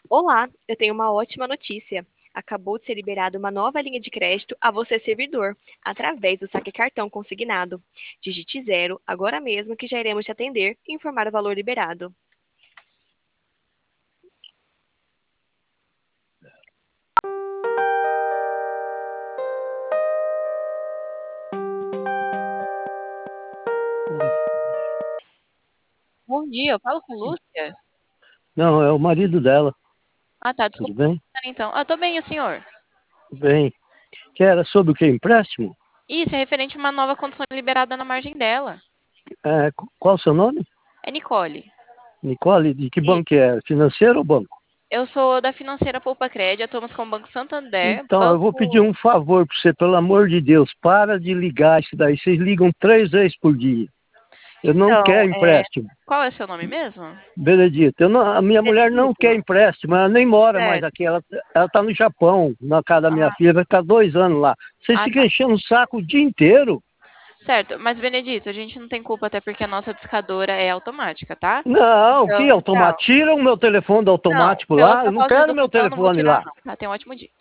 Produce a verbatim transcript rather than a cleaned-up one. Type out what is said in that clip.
Olá, eu tenho uma ótima notícia. Acabou de ser liberada uma nova linha de crédito a você, servidor, através do saque cartão consignado. Digite zero agora mesmo que já iremos te atender e informar o valor liberado. Oi. Bom dia, eu falo com Lúcia? Não, é o marido dela. Ah, tá, Tudo desculpa, bem? então. Ah, tô bem, e o senhor? Tudo bem. Que era sobre o que? Empréstimo? Isso, é referente a uma nova condição liberada na margem dela. É, qu- qual o seu nome? É Nicole. Nicole, de que E banco que é? Financeiro ou banco? eu sou da financeira Poupa Crédito, atuamos com o Banco Santander, Então, eu vou pedir banco... um favor para você, pelo amor de Deus. Para de ligar isso daí. Vocês ligam três vezes por dia. Eu não Então, quero é... empréstimo. qual é o seu nome mesmo? Benedito, eu não- a minha mulher não Benedito. quer empréstimo, ela nem mora mais Certo. aqui, ela, ela tá no Japão, na casa da minha Ah, filha, vai ficar dois anos lá. Vocês ah, ficam tá. enchendo o saco o dia inteiro. Certo, mas Benedito, a gente não tem culpa até porque a nossa discadora é automática, tá? Não, Então, que automático? tchau. Tira o meu telefone do Não, automático pela lá, eu sua não falta de quero meu educação, eu não vou telefone tirar, lá. não. Tá, tenha um ótimo dia.